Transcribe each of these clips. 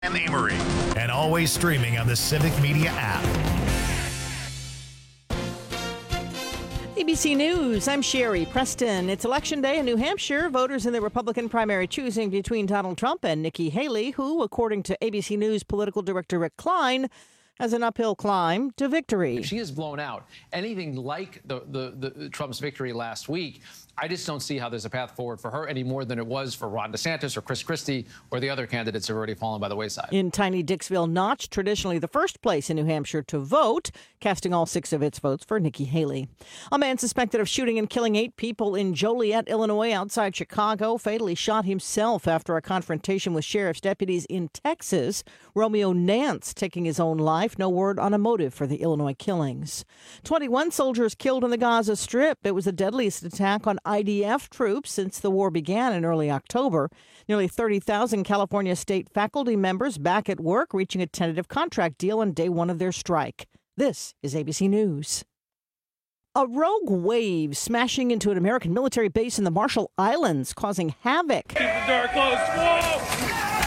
and Amory, and always streaming on the Civic Media app. ABC News, I'm Sherry Preston. It's Election Day in New Hampshire. Voters in the Republican primary choosing between Donald Trump and Nikki Haley, who, according to ABC News political director Rick Klein, has an uphill climb to victory. If she has blown out anything like the Trump's victory last week, I just don't see how there's a path forward for her any more than it was for Ron DeSantis or Chris Christie or the other candidates who have already fallen by the wayside. In tiny Dixville Notch, traditionally the first place in New Hampshire to vote, casting all 6 of its votes for Nikki Haley. A man suspected of shooting and killing 8 people in Joliet, Illinois, outside Chicago, fatally shot himself after a confrontation with sheriff's deputies in Texas. Romeo Nance taking his own life. No word on a motive for the Illinois killings. 21 soldiers killed in the Gaza Strip. It was the deadliest attack on IDF troops since the war began in early October. Nearly 30,000 California state faculty members back at work, reaching a tentative contract deal on day 1 of their strike. This is ABC News. A rogue wave smashing into an American military base in the Marshall Islands, causing havoc. Keep the door closed. Whoa!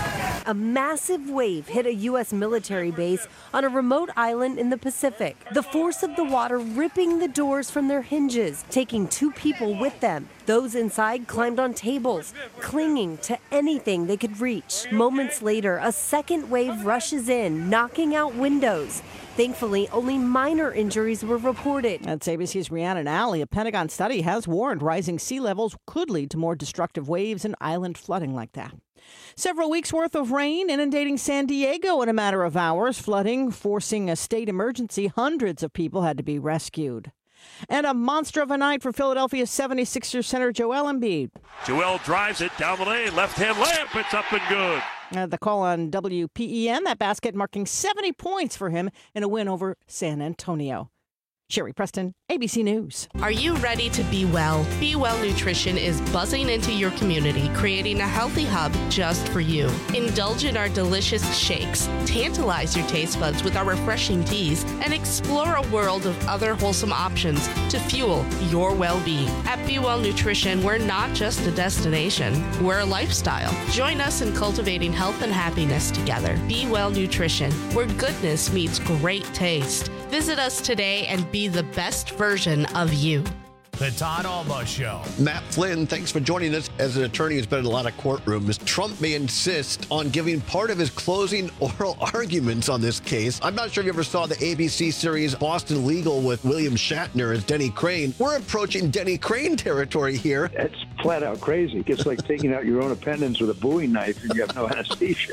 A massive wave hit a U.S. military base on a remote island in the Pacific. The force of the water ripping the doors from their hinges, taking 2 people with them. Those inside climbed on tables, clinging to anything they could reach. Moments later, a second wave rushes in, knocking out windows. Thankfully, only minor injuries were reported. That's ABC's Rhiannon Alley. A Pentagon study has warned rising sea levels could lead to more destructive waves and island flooding like that. Several weeks' worth of rain inundating San Diego in a matter of hours, flooding, forcing a state emergency. Hundreds of people had to be rescued. And a monster of a night for Philadelphia 76ers center Joel Embiid. Joel drives it down the lane, left-hand layup, it's up and good. The call on WPEN, that basket marking 70 points for him in a win over San Antonio. Sherry Preston, ABC News. Are you ready to be well? Be Well Nutrition is buzzing into your community, creating a healthy hub just for you. Indulge in our delicious shakes, tantalize your taste buds with our refreshing teas, and explore a world of other wholesome options to fuel your well-being. At Be Well Nutrition, we're not just a destination, we're a lifestyle. Join us in cultivating health and happiness together. Be Well Nutrition, where goodness meets great taste. Visit us today and be the best version of you. The Todd Alba Show. Matt Flynn, thanks for joining us. As an attorney who's been in a lot of courtrooms, Trump may insist on giving part of his closing oral arguments on this case. I'm not sure if you ever saw the ABC series Boston Legal with William Shatner as Denny Crane. We're approaching Denny Crane territory here. That's flat out crazy. It's like taking out your own appendix with a Bowie knife and you have no anesthesia.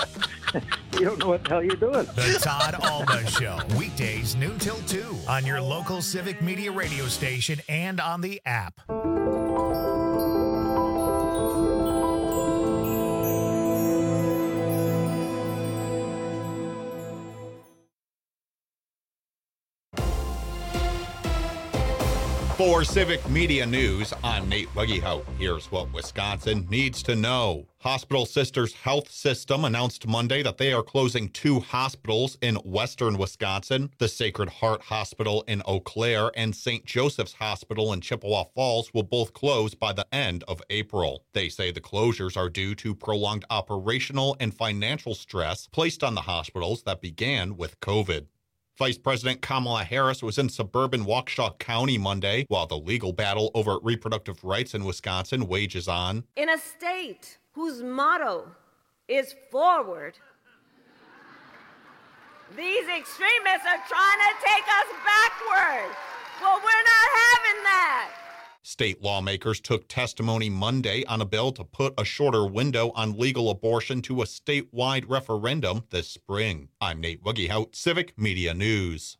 You don't know what the hell you're doing. The Todd Alba Show. Weekdays noon till 2 on your local Civic Media radio station and on the app. For Civic Media News, I'm Nate Buggyhout. Here's what Wisconsin needs to know. Hospital Sisters Health System announced Monday that they are closing 2 hospitals in western Wisconsin. The Sacred Heart Hospital in Eau Claire and St. Joseph's Hospital in Chippewa Falls will both close by the end of April. They say the closures are due to prolonged operational and financial stress placed on the hospitals that began with COVID. Vice President Kamala Harris was in suburban Waukesha County Monday while the legal battle over reproductive rights in Wisconsin wages on. In a state whose motto is forward, these extremists are trying to take us backward. Well, we're not having that. State lawmakers took testimony Monday on a bill to put a shorter window on legal abortion to a statewide referendum this spring. I'm Nate Wuggyhout, Civic Media News.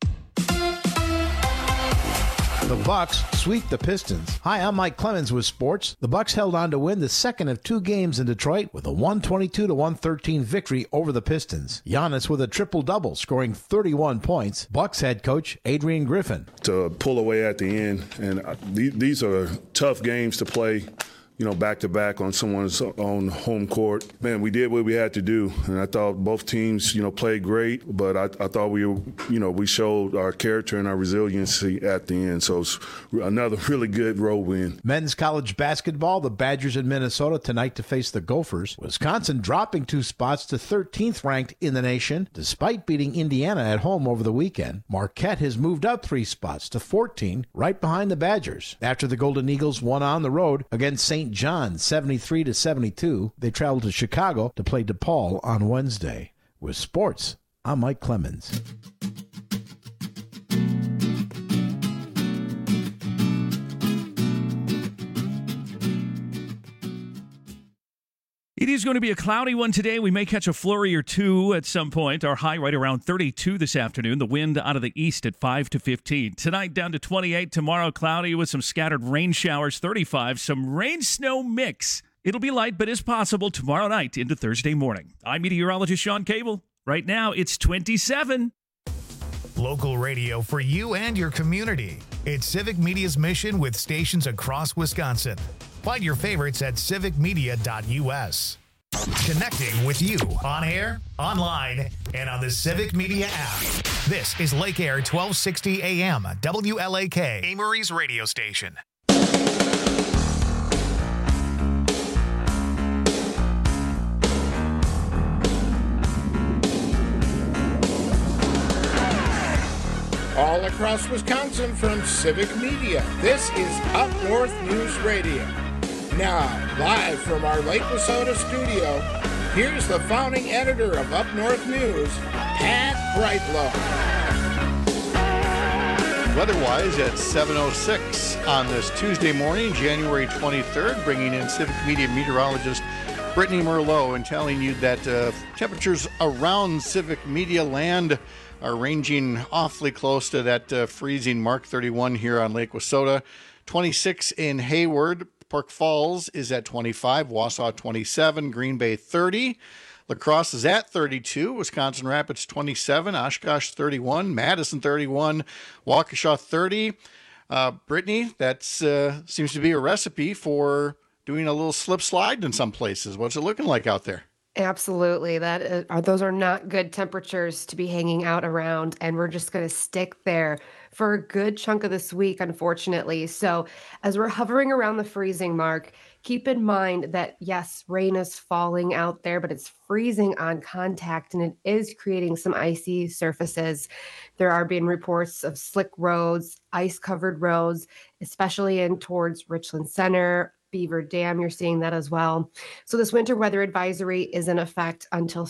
The Bucks sweep the Pistons. Hi, I'm Mike Clemens with sports. The Bucks held on to win the second of 2 games in Detroit with a 122-113 victory over the Pistons. Giannis with a triple-double, scoring 31 points. Bucks head coach Adrian Griffin. To pull away at the end, and these are tough games to play. back-to-back on someone's own home court. Man, we did what we had to do, and I thought both teams, played great, but I thought we showed our character and our resiliency at the end. So it's another really good road win. Men's college basketball, the Badgers in Minnesota tonight to face the Gophers. Wisconsin dropping 2 spots to 13th ranked in the nation, despite beating Indiana at home over the weekend. Marquette has moved up 3 spots to 14, right behind the Badgers. After the Golden Eagles won on the road against St. John 73-72, they traveled to Chicago to play DePaul on Wednesday. With sports, I'm Mike Clemens. It is going to be a cloudy one today. We may catch a flurry or two at some point. Our high right around 32 this afternoon. The wind out of the east at 5 to 15. Tonight down to 28. Tomorrow cloudy with some scattered rain showers, 35. Some rain-snow mix. It'll be light, but is possible tomorrow night into Thursday morning. I'm meteorologist Sean Cable. Right now, it's 27. Local radio for you and your community. It's Civic Media's mission with stations across Wisconsin. Find your favorites at civicmedia.us. Connecting with you on air, online, and on the Civic Media app. This is Lake Air 1260 AM, WLAK, Amory's radio station. All across Wisconsin from Civic Media, this is Up North News Radio. Now, live from our Lake Wissota studio, here's the founding editor of Up North News, Pat Brightlow. Weather-wise at 7:06 on this Tuesday morning, January 23rd, bringing in Civic Media meteorologist Brittany Merlot and telling you that temperatures around Civic Media land are ranging awfully close to that freezing mark 31 here on Lake Wissota. 26 in Hayward. Park Falls is at 25, Wausau 27, Green Bay 30. La Crosse is at 32, Wisconsin Rapids 27, Oshkosh 31, Madison 31, Waukesha 30. Brittany, that seems to be a recipe for doing a little slip slide in some places. What's it looking like out there? Absolutely. Those are not good temperatures to be hanging out around, and we're just going to stick there for a good chunk of this week, unfortunately. So as we're hovering around the freezing mark, keep in mind that, yes, rain is falling out there, but it's freezing on contact, and it is creating some icy surfaces. There are being reports of slick roads, ice-covered roads, especially in towards Richland Center, Beaver Dam, you're seeing that as well. So this winter weather advisory is in effect until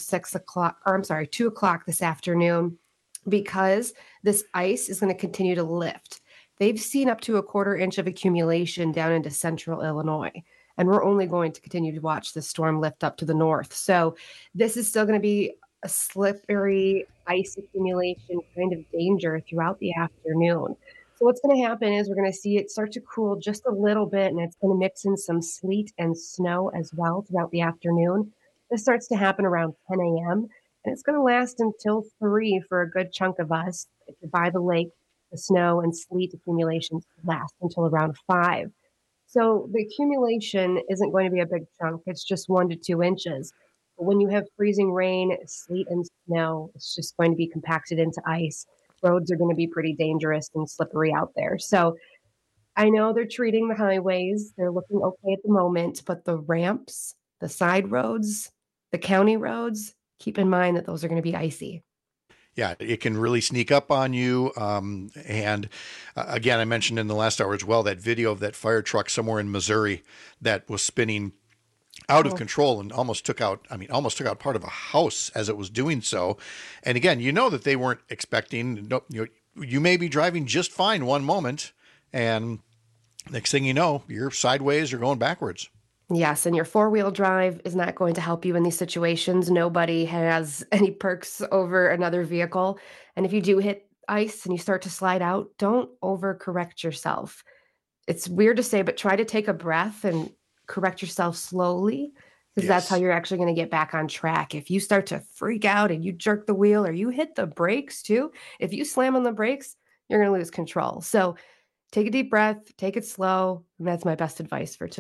2 o'clock this afternoon, because this ice is going to continue to lift. They've seen up to a 1/4 inch of accumulation down into central Illinois, and we're only going to continue to watch the storm lift up to the north. So this is still going to be a slippery ice accumulation kind of danger throughout the afternoon. So what's going to happen is we're going to see it start to cool just a little bit, and it's going to mix in some sleet and snow as well throughout the afternoon. This starts to happen around 10 a.m., and it's going to last until 3 for a good chunk of us. If you're by the lake, the snow and sleet accumulations last until around 5. So the accumulation isn't going to be a big chunk. It's just 1 to 2 inches. But when you have freezing rain, sleet, and snow, it's just going to be compacted into ice. Roads are going to be pretty dangerous and slippery out there. So I know they're treating the highways. They're looking okay at the moment, but the ramps, the side roads, the county roads, keep in mind that those are going to be icy. Yeah, it can really sneak up on you. And again, I mentioned in the last hour as well, that video of that fire truck somewhere in Missouri that was spinning out of control and almost took out part of a house as it was doing so. And again, you know that they weren't expecting, you may be driving just fine one moment, and next thing you know, you're sideways or going backwards. Yes, and your 4-wheel drive is not going to help you in these situations. Nobody has any perks over another vehicle. And if you do hit ice and you start to slide out, don't overcorrect yourself. It's weird to say, but try to take a breath and correct yourself slowly, because that's how you're actually going to get back on track. If you start to freak out and you jerk the wheel or you hit the brakes too, if you slam on the brakes, you're going to lose control. So take a deep breath, take it slow. And that's my best advice for today.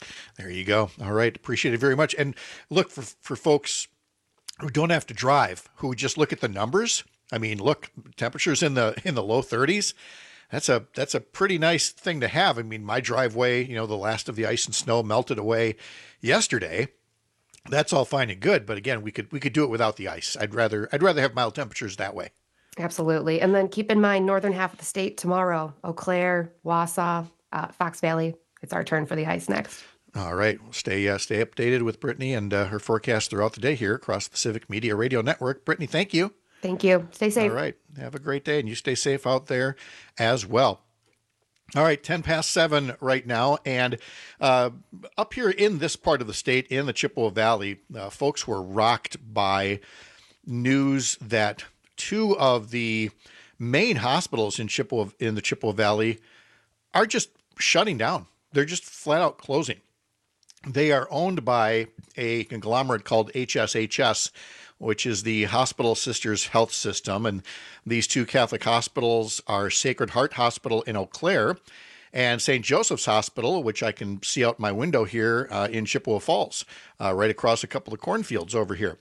There you go. All right. Appreciate it very much. And look, for folks who don't have to drive, who just look at the numbers. I mean, look, temperatures in the low 30s. That's a pretty nice thing to have. I mean, my driveway, the last of the ice and snow melted away yesterday. That's all fine and good, but again, we could do it without the ice. I'd rather have mild temperatures that way. Absolutely. And then keep in mind, northern half of the state tomorrow, Eau Claire, Wausau, Fox Valley. It's our turn for the ice next. All right. We'll stay updated with Brittany and her forecast throughout the day here across the Civic Media Radio Network. Brittany, thank you. Thank you. Stay safe. All right. Have a great day, and you stay safe out there as well. All right, 7:10 right now, and up here in this part of the state, in the Chippewa Valley, folks were rocked by news that two of the main hospitals in the Chippewa Valley are just shutting down. They're just flat out closing. They are owned by a conglomerate called HSHS, which is the Hospital Sisters Health System. And these two Catholic hospitals are Sacred Heart Hospital in Eau Claire and St. Joseph's Hospital, which I can see out my window here in Chippewa Falls, right across a couple of cornfields over here.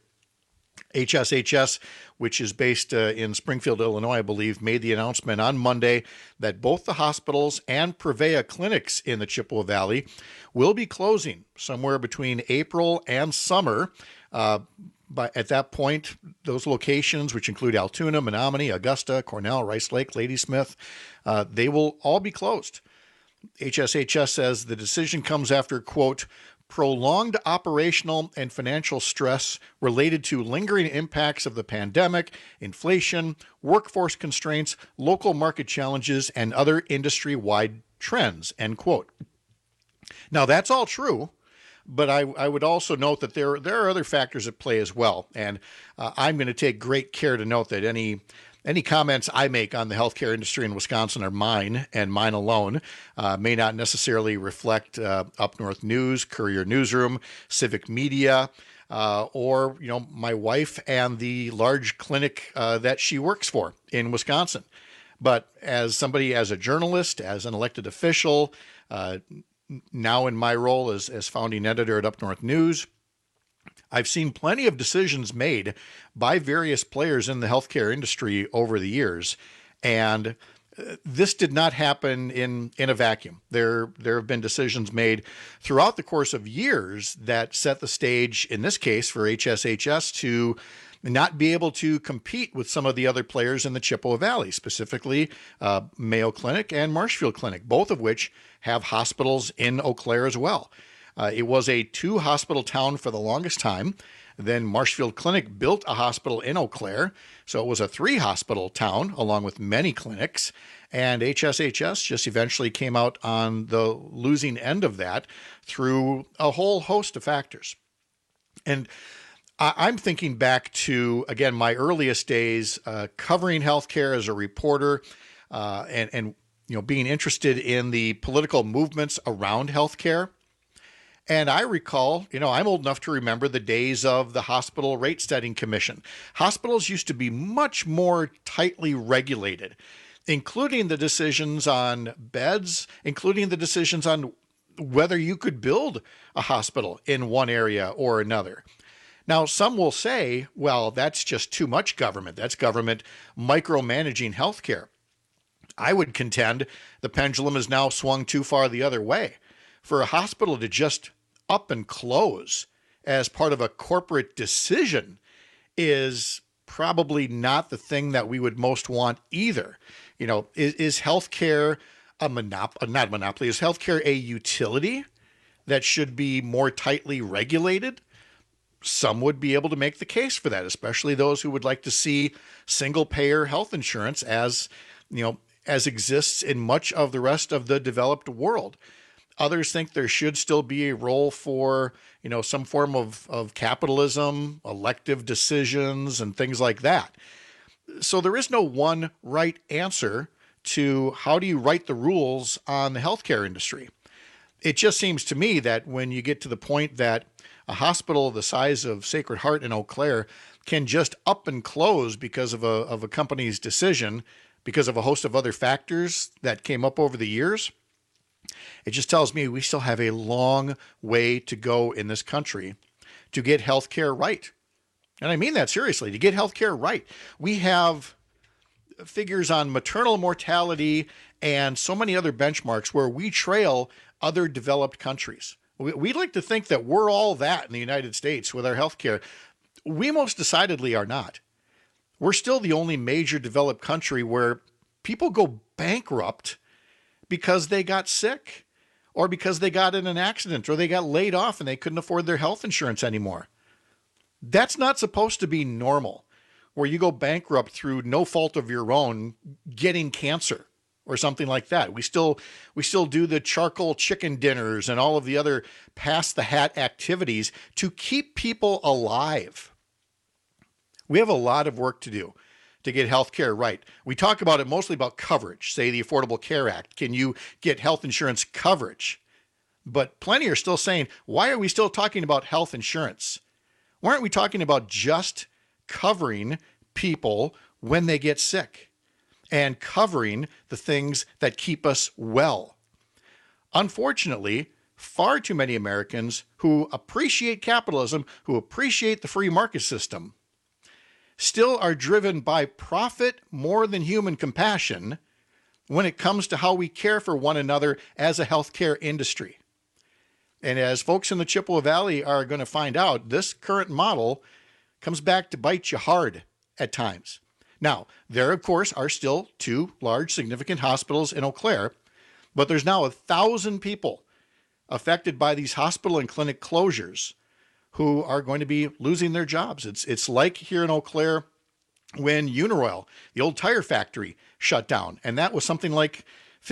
HSHS, which is based in Springfield, Illinois, I believe, made the announcement on Monday that both the hospitals and Prevea clinics in the Chippewa Valley will be closing somewhere between April and summer. But at that point, those locations, which include Altoona, Menominee, Augusta, Cornell, Rice Lake, Ladysmith, they will all be closed. HSHS says the decision comes after, quote, prolonged operational and financial stress related to lingering impacts of the pandemic, inflation, workforce constraints, local market challenges, and other industry-wide trends, end quote. Now, that's all true, but I would also note that there are other factors at play as well, and I'm going to take great care to note that any comments I make on the healthcare industry in Wisconsin are mine and mine alone, may not necessarily reflect Up North News, Courier Newsroom, Civic Media, or my wife and the large clinic that she works for in Wisconsin. But as a journalist, as an elected official, now in my role as founding editor at Up North News, I've seen plenty of decisions made by various players in the healthcare industry over the years, and this did not happen in a vacuum. There have been decisions made throughout the course of years that set the stage, in this case, for HSHS to not be able to compete with some of the other players in the Chippewa Valley, specifically Mayo Clinic and Marshfield Clinic, both of which have hospitals in Eau Claire as well. It was a 2-hospital town for the longest time. Then Marshfield Clinic built a hospital in Eau Claire, so it was a 3-hospital town along with many clinics. And HSHS just eventually came out on the losing end of that through a whole host of factors. And I'm thinking back to, again, my earliest days covering healthcare as a reporter and being interested in the political movements around healthcare. And I recall, I'm old enough to remember the days of the Hospital Rate Setting Commission. Hospitals used to be much more tightly regulated, including the decisions on beds, including the decisions on whether you could build a hospital in one area or another. Now, some will say, well, that's just too much government. That's government micromanaging healthcare. I would contend the pendulum has now swung too far the other way. For a hospital to just up and close as part of a corporate decision is probably not the thing that we would most want either. Is healthcare not a monopoly? Is healthcare a utility that should be more tightly regulated? Some would be able to make the case for that, especially those who would like to see single-payer health insurance as exists in much of the rest of the developed world. Others think there should still be a role for, some form of capitalism, elective decisions, and things like that. So there is no one right answer to how do you write the rules on the healthcare industry. It just seems to me that when you get to the point that a hospital the size of Sacred Heart in Eau Claire can just up and close because of a company's decision, because of a host of other factors that came up over the years, It just tells me we still have a long way to go in this country to get health care right. And I mean that seriously, to get health care right. We have figures on maternal mortality and so many other benchmarks where we trail other developed countries. We like to think that we're all that in the United States with our health care. We most decidedly are not. We're still the only major developed country where people go bankrupt because they got sick or because they got in an accident or they got laid off and they couldn't afford their health insurance anymore. That's not supposed to be normal, where you go bankrupt through no fault of your own, getting cancer or something like that. We still do the charcoal chicken dinners and all of the other pass the hat activities to keep people alive. We have a lot of work to do to get health care right. We talk about it mostly about coverage, say the Affordable Care Act. Can you get health insurance coverage? But plenty are still saying, why are we still talking about health insurance? Why aren't we talking about just covering people when they get sick and covering the things that keep us well? Unfortunately, far too many Americans who appreciate capitalism, who appreciate the free market system, still are driven by profit more than human compassion when it comes to how we care for one another as a healthcare industry. And as folks in the Chippewa Valley are going to find out, this current model comes back to bite you hard at times. Now, there, of course, are still 2 large, significant hospitals in Eau Claire, but there's now 1,000 people affected by these hospital and clinic closures who are going to be losing their jobs. It's like here in Eau Claire when Uniroyal, the old tire factory, shut down, and that was something like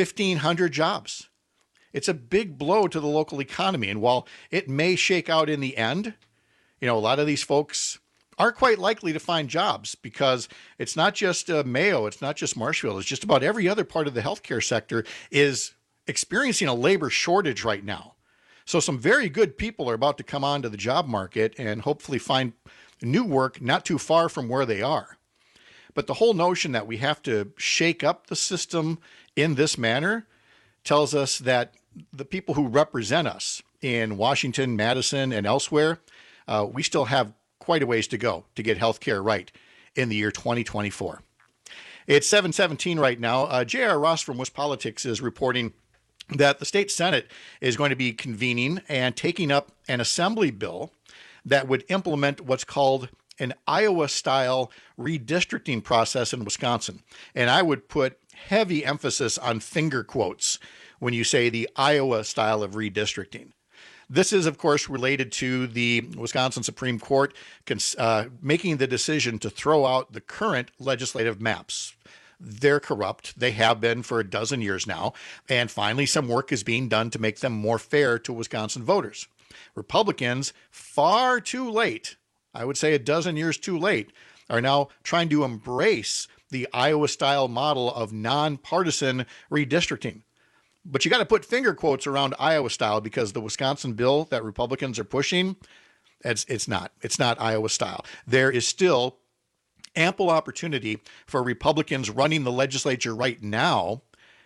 1,500 jobs. It's a big blow to the local economy, and while it may shake out in the end, a lot of these folks are quite likely to find jobs because it's not just Mayo, it's not just Marshfield, it's just about every other part of the healthcare sector is experiencing a labor shortage right now. So some very good people are about to come onto the job market and hopefully find new work not too far from where they are. But the whole notion that we have to shake up the system in this manner tells us that the people who represent us in Washington, Madison, and elsewhere, we still have quite a ways to go to get healthcare right in the year 2024. It's 7:17 right now. J.R. Ross from WisPolitics is reporting that the state Senate is going to be convening and taking up an assembly bill that would implement what's called an Iowa-style redistricting process in Wisconsin. And I would put heavy emphasis on finger quotes when you say the Iowa style of redistricting. This is, of course, related to the Wisconsin Supreme Court making the decision to throw out the current legislative maps. They're corrupt. They have been for a dozen years now. And finally, some work is being done to make them more fair to Wisconsin voters. Republicans, far too late, I would say a dozen years too late, are now trying to embrace the Iowa-style model of nonpartisan redistricting. But you got to put finger quotes around Iowa style because the Wisconsin bill that Republicans are pushing, it's not Iowa style. There is still ample opportunity for Republicans running the legislature right now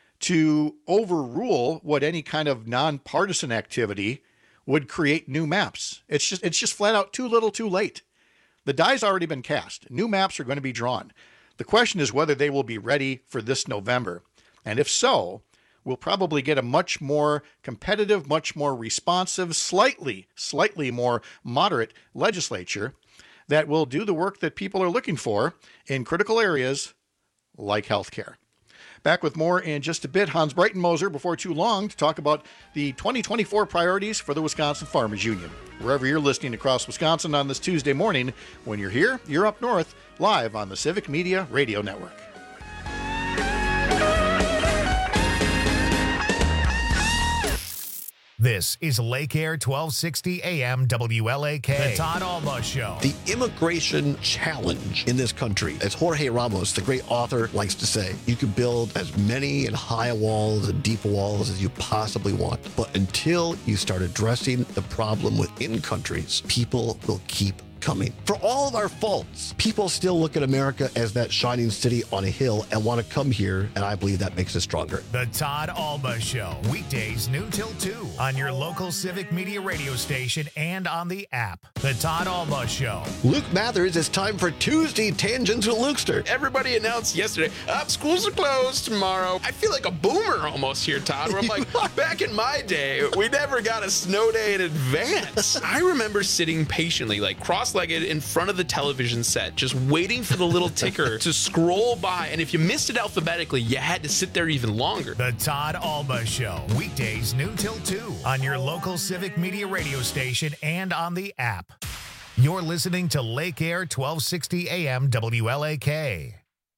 to overrule what any kind of nonpartisan activity would create new maps. It's just flat out too little too late. The die's already been cast. New maps are going to be drawn. The question is whether they will be ready for this November. And if so, we'll probably get a much more competitive, much more responsive, slightly more moderate legislature that will do the work that people are looking for in critical areas like healthcare. Back with more in just a bit. Hans Breitenmoser before too long to talk about the 2024 priorities for the Wisconsin Farmers Union. Wherever you're listening across Wisconsin on this Tuesday morning, when you're here, you're up north, live on the Civic Media Radio Network. This is Lake Air 1260 AM WLAK. The Todd Alma Show. The immigration challenge in this country, as Jorge Ramos, the great author, likes to say, you can build as many and high walls and deep walls as you possibly want. But until you start addressing the problem within countries, people will keep coming. For all of our faults, people still look at America as that shining city on a hill and want to come here, and I believe that makes us stronger. The Todd Alba Show, weekdays noon till 2 on your local Civic Media radio station and on the app. The Todd Alba Show. Luke Mathers, it's time for Tuesday Tangents with Lukester. Everybody announced yesterday, schools are closed tomorrow. I feel like a boomer almost here, Todd, where I'm like, back in my day, we never got a snow day in advance. I remember sitting patiently, like cross-legged in front of the television set, just waiting for the little ticker to scroll by. And if you missed it alphabetically, you had to sit there even longer. The Todd Alba Show, weekdays noon till 2 on your local Civic Media radio station and on the app. You're listening to Lake Air 1260 AM WLAK.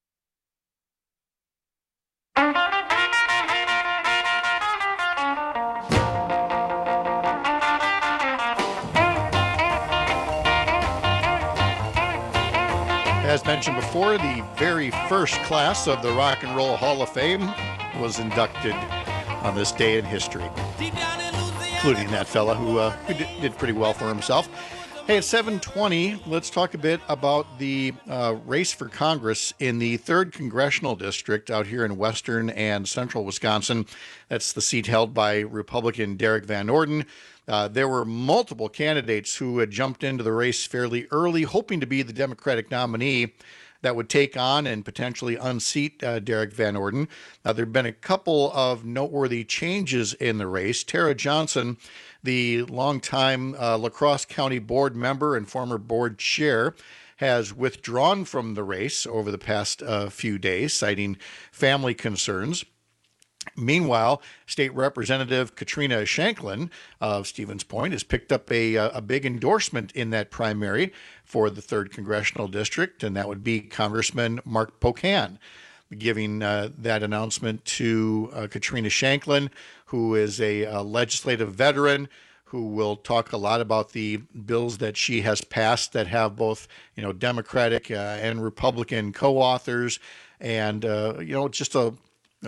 As mentioned before, the very first class of the Rock and Roll Hall of Fame was inducted on this day in history, including that fella who did pretty well for himself. Hey, at 7:20, let's talk a bit about the race for Congress in the 3rd Congressional District out here in western and central Wisconsin. That's the seat held by Republican Derek Van Orden. There were multiple candidates who had jumped into the race fairly early, hoping to be the Democratic nominee that would take on and potentially unseat Derek Van Orden. There have been a couple of noteworthy changes in the race. Tara Johnson, the longtime La Crosse County board member and former board chair, has withdrawn from the race over the past few days, citing family concerns. Meanwhile, State Representative Katrina Shanklin of Stevens Point has picked up a big endorsement in that primary for the 3rd Congressional District, and that would be Congressman Mark Pocan, giving that announcement to Katrina Shanklin, who is a legislative veteran who will talk a lot about the bills that she has passed that have both, Democratic and Republican co-authors, and, just a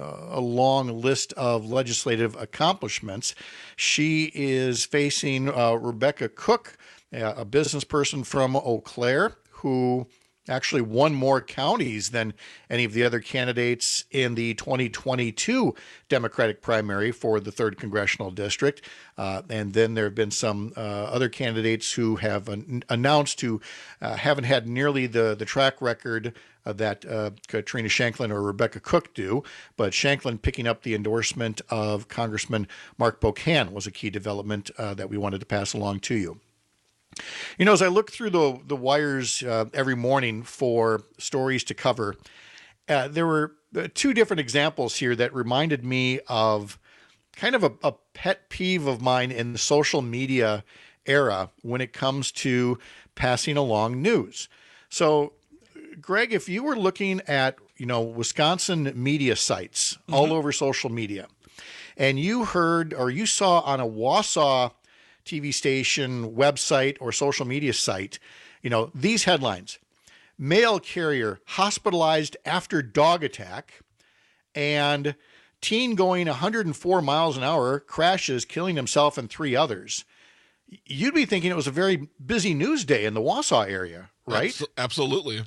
long list of legislative accomplishments. She is facing Rebecca Cook, a business person from Eau Claire, who actually won more counties than any of the other candidates in the 2022 Democratic primary for the 3rd Congressional District. And then there have been some other candidates who have announced who haven't had nearly the track record that Katrina Shanklin or Rebecca Cook do. But Shanklin picking up the endorsement of Congressman Mark Pocan was a key development that we wanted to pass along to you. As I look through the wires every morning for stories to cover, there were 2 different examples here that reminded me of kind of a pet peeve of mine in the social media era when it comes to passing along news. So, Greg, if you were looking at, Wisconsin media sites all over social media, and you heard or you saw on a Wausau TV station, website, or social media site, these headlines: mail carrier hospitalized after dog attack, and teen going 104 miles an hour crashes, killing himself and 3 others. You'd be thinking it was a very busy news day in the Wausau area, right? Absolutely.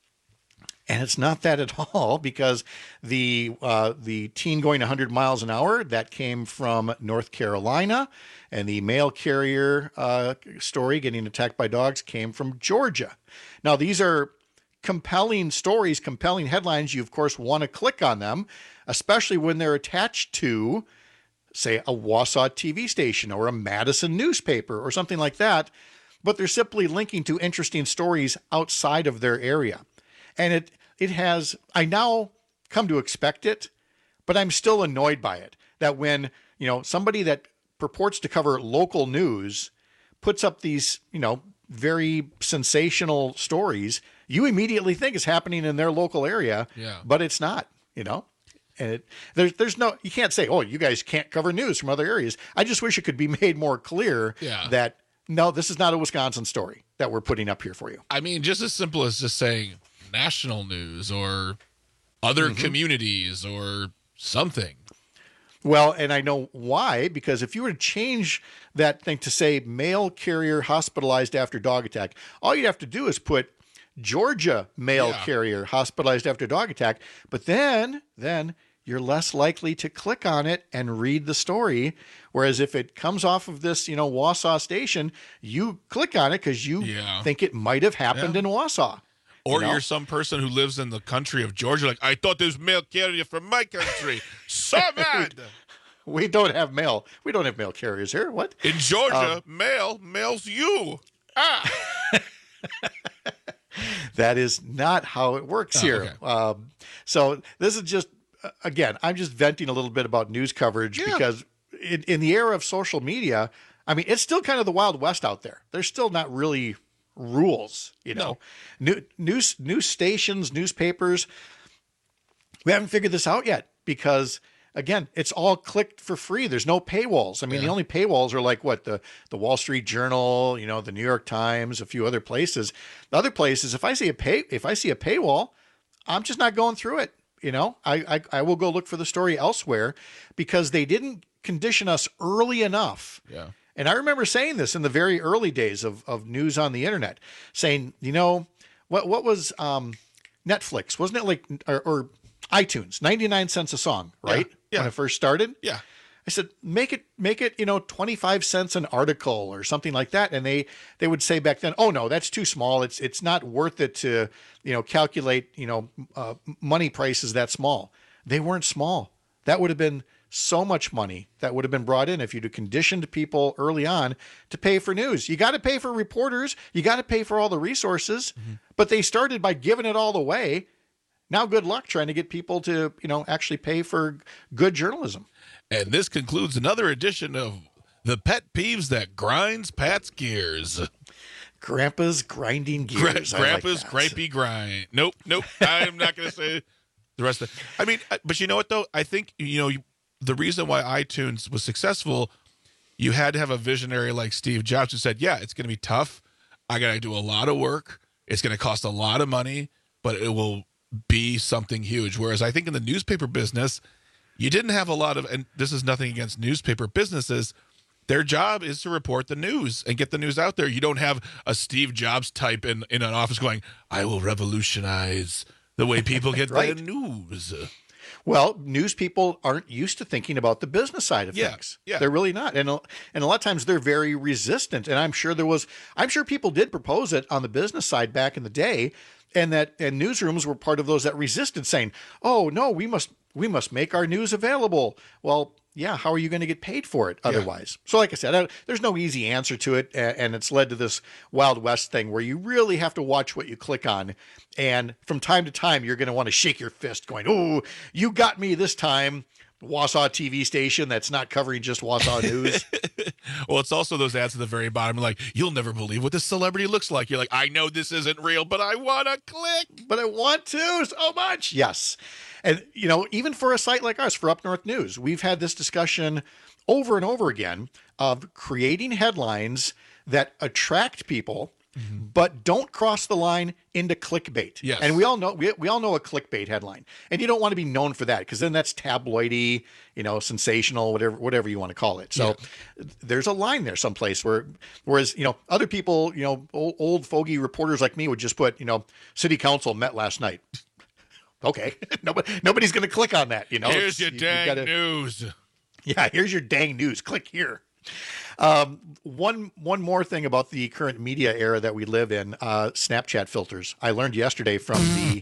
And it's not that at all, because the teen going 100 miles an hour, that came from North Carolina, and the mail carrier story, getting attacked by dogs, came from Georgia. Now, these are compelling stories, compelling headlines. You, of course, want to click on them, especially when they're attached to, say, a Wausau TV station or a Madison newspaper or something like that, but they're simply linking to interesting stories outside of their area. And it has, I now come to expect it, but I'm still annoyed by it. That when, somebody that purports to cover local news puts up these, very sensational stories, you immediately think it's happening in their local area, but it's not, And there's no, you can't say, oh, you guys can't cover news from other areas. I just wish it could be made more clear that, no, this is not a Wisconsin story that we're putting up here for you. I mean, just as simple as just saying national news or other communities or something. Well, and I know why, because if you were to change that thing to say mail carrier hospitalized after dog attack, all you'd have to do is put Georgia mail carrier hospitalized after dog attack. But then you're less likely to click on it and read the story. Whereas if it comes off of this, Wausau station, you click on it because you think it might have happened in Wausau. Or you're some person who lives in the country of Georgia, like, I thought there's mail carrier from my country. So mad. We don't have mail. We don't have mail carriers here. What? In Georgia, mails you. That is not how it works here. Okay. So this is just, again, I'm just venting a little bit about news coverage because in the era of social media, I mean, it's still kind of the Wild West out there. There's still not really rules, News stations, newspapers, we haven't figured this out yet because, again, it's all clicked for free. There's no paywalls. I mean, the only paywalls are like the Wall Street Journal, the New York Times, a few other places. The other places, if I see a paywall, I'm just not going through it. I will go look for the story elsewhere because they didn't condition us early enough. Yeah. And I remember saying this in the very early days of news on the internet, saying, what was Netflix? Wasn't it like, or iTunes, 99 cents a song, right? Yeah. When it first started? Yeah. I said, make it 25 cents an article or something like that. And they would say back then, oh no, that's too small. It's not worth it to, calculate, money prices that small. They weren't small. That would have been so much money that would have been brought in if you'd have conditioned people early on to pay for news. You got to pay for reporters. You got to pay for all the resources, but they started by giving it all away. Now, good luck trying to get people to, actually pay for good journalism. And this concludes another edition of The Pet Peeves That Grinds Pat's Gears. Grandpa's grinding gears. Grandpa's gripey grind. Nope. I'm not going to say the rest of it. I mean, but you know what, though? I think, the reason why iTunes was successful, you had to have a visionary like Steve Jobs who said, it's going to be tough. I got to do a lot of work. It's going to cost a lot of money, but it will be something huge. Whereas I think in the newspaper business, you didn't have a lot of, and this is nothing against newspaper businesses, their job is to report the news and get the news out there. You don't have a Steve Jobs type in an office going, I will revolutionize the way people get their news. Well, news people aren't used to thinking about the business side of things. Yeah. They're really not. And a lot of times they're very resistant. And I'm sure people did propose it on the business side back in the day. And newsrooms were part of those that resisted, saying, oh, no, we must make our news available. Well, how are you going to get paid for it otherwise? So like I said, there's no easy answer to it. And it's led to this Wild West thing where you really have to watch what you click on. And from time to time, you're going to want to shake your fist going, oh, you got me this time. Wausau TV station that's not covering just Wausau news. Well, it's also those ads at the very bottom, like, you'll never believe what this celebrity looks like. You're like, I know this isn't real, but I want to click. But I want to so much. Yes. And, even for a site like us, for Up North News, we've had this discussion over and over again of creating headlines that attract people, but don't cross the line into clickbait. Yes. And we all know a clickbait headline. And you don't want to be known for that because then that's tabloidy, sensational, whatever you want to call it. So there's a line there someplace whereas other people, old fogey reporters like me would just put, city council met last night. Okay. Nobody's going to click on that, Here's your dang news. Yeah, here's your dang news. Click here. One more thing about the current media era that we live in, Snapchat filters. I learned yesterday from the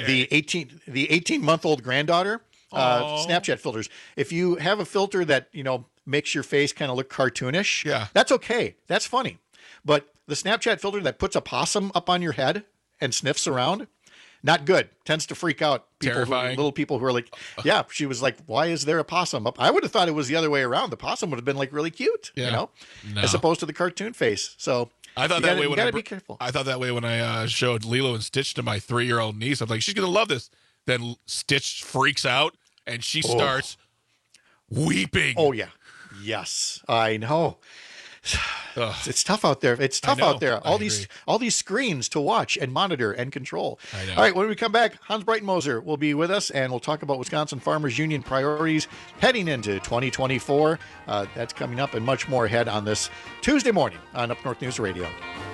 18-month-old granddaughter, Snapchat filters. If you have a filter that, makes your face kind of look cartoonish, that's okay. That's funny. But the Snapchat filter that puts a possum up on your head and sniffs around, not good. Tends to freak out people, little people who are like, she was like, why is there a possum up? I would have thought it was the other way around. The possum would have been like really cute, as opposed to the cartoon face. So I thought that way when be careful. I thought that way when I showed Lilo and Stitch to my 3-year-old niece. I'm like, she's going to love this. Then Stitch freaks out and she starts weeping. Oh, yeah. Yes, I know. It's tough out there. It's tough out there. All these screens to watch and monitor and control. I know. All right, when we come back, Hans Breitenmoser will be with us, and we'll talk about Wisconsin Farmers Union priorities heading into 2024. That's coming up, and much more ahead on this Tuesday morning on Up North News Radio.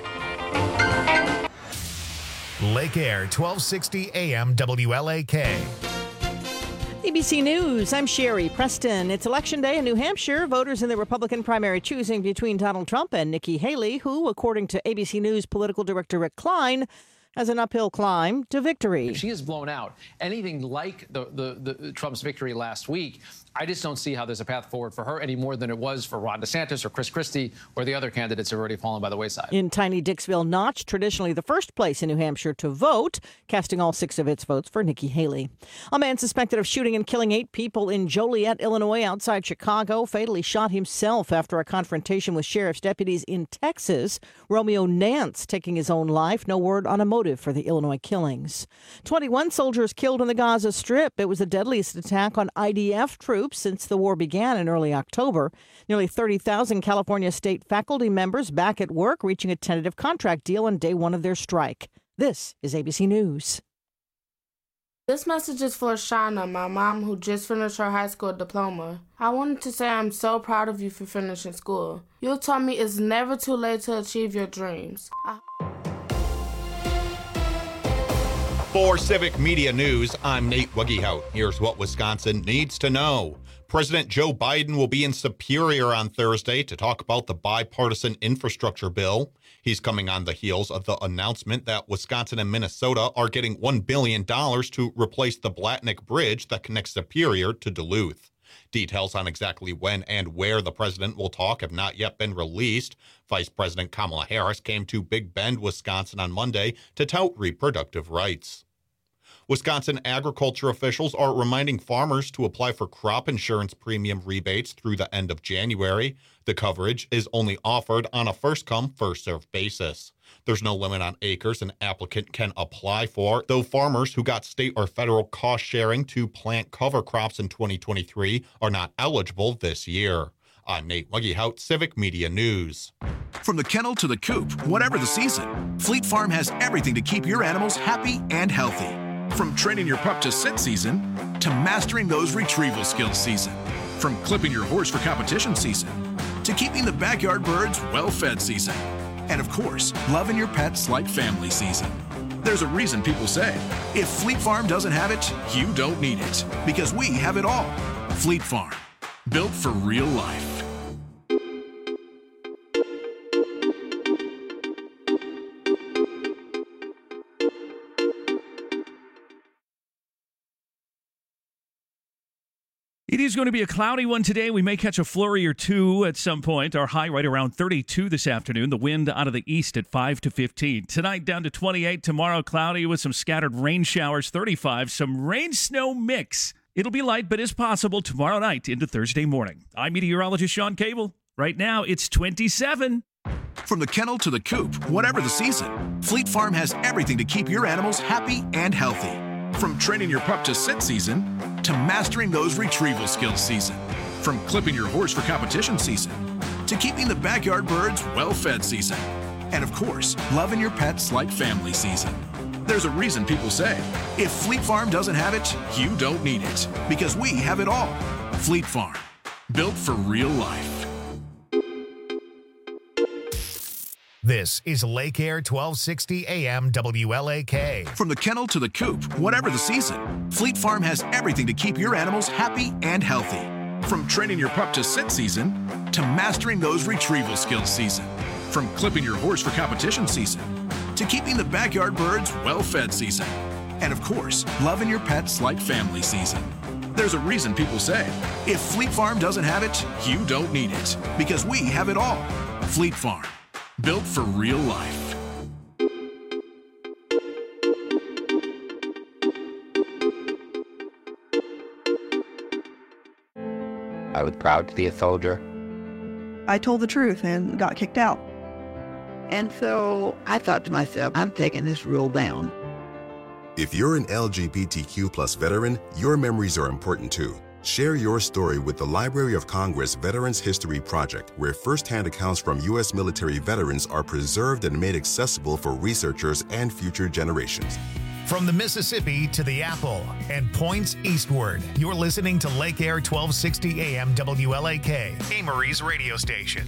Lake Air, 1260 AM WLAK. ABC News, I'm Sherry Preston. It's Election Day in New Hampshire. Voters in the Republican primary choosing between Donald Trump and Nikki Haley, who, according to ABC News political director Rick Klein, has an uphill climb to victory. If she is blown out, anything like the Trump's victory last week, I just don't see how there's a path forward for her any more than it was for Ron DeSantis or Chris Christie or the other candidates who have already fallen by the wayside. In tiny Dixville Notch, traditionally the first place in New Hampshire to vote, casting all 6 of its votes for Nikki Haley. A man suspected of shooting and killing 8 people in Joliet, Illinois, outside Chicago, fatally shot himself after a confrontation with sheriff's deputies in Texas. Romeo Nance taking his own life. No word on a motive for the Illinois killings. 21 soldiers killed in the Gaza Strip. It was the deadliest attack on IDF troops since the war began in early October. Nearly 30,000 California state faculty members back at work, reaching a tentative contract deal on day 1 of their strike. This is ABC News. This message is for Shauna, my mom, who just finished her high school diploma. I wanted to say I'm so proud of you for finishing school. You taught me it's never too late to achieve your dreams. For Civic Media News, I'm Nate Wuggehout. Here's what Wisconsin needs to know. President Joe Biden will be in Superior on Thursday to talk about the bipartisan infrastructure bill. He's coming on the heels of the announcement that Wisconsin and Minnesota are getting $1 billion to replace the Blatnick Bridge that connects Superior to Duluth. Details on exactly when and where the president will talk have not yet been released. Vice President Kamala Harris came to Big Bend, Wisconsin on Monday to tout reproductive rights. Wisconsin agriculture officials are reminding farmers to apply for crop insurance premium rebates through the end of January. The coverage is only offered on a first-come, first-served basis. There's no limit on acres an applicant can apply for, though farmers who got state or federal cost sharing to plant cover crops in 2023 are not eligible this year. I'm Nate Wuggehout, Civic Media News. From the kennel to the coop, whatever the season, Fleet Farm has everything to keep your animals happy and healthy. From training your pup to sit season, to mastering those retrieval skills season. From clipping your horse for competition season, to keeping the backyard birds well-fed season. And of course, loving your pets like family season. There's a reason people say, if Fleet Farm doesn't have it, you don't need it. Because we have it all. Fleet Farm, built for real life. It is going to be a cloudy one today. We may catch a flurry or 2 at some point. Our high right around 32 this afternoon. The wind out of the east at 5 to 15. Tonight down to 28. Tomorrow cloudy with some scattered rain showers, 35. Some rain-snow mix. It'll be light, but is possible tomorrow night into Thursday morning. I'm meteorologist Sean Cable. Right now, it's 27. From the kennel to the coop, whatever the season, Fleet Farm has everything to keep your animals happy and healthy. From training your pup to sit season, to mastering those retrieval skills season. From clipping your horse for competition season, to keeping the backyard birds well-fed season. And of course, loving your pets like family season. There's a reason people say, if Fleet Farm doesn't have it, you don't need it. Because we have it all. Fleet Farm, built for real life. This is Lake Air 1260 AM WLAK. From the kennel to the coop, whatever the season, Fleet Farm has everything to keep your animals happy and healthy. From training your pup to sit season, to mastering those retrieval skills season. From clipping your horse for competition season, to keeping the backyard birds well-fed season. And of course, loving your pets like family season. There's a reason people say, if Fleet Farm doesn't have it, you don't need it. Because we have it all. Fleet Farm, built for real life. I was proud to be a soldier. I told the truth and got kicked out. And so I thought to myself, I'm taking this rule down. If you're an LGBTQ+ veteran, your memories are important too. Share your story with the Library of Congress Veterans History Project, where firsthand accounts from U.S. military veterans are preserved and made accessible for researchers and future generations. From the Mississippi to the Apple and points eastward, you're listening to Lake Air 1260 AM WLAK, Amory's radio station.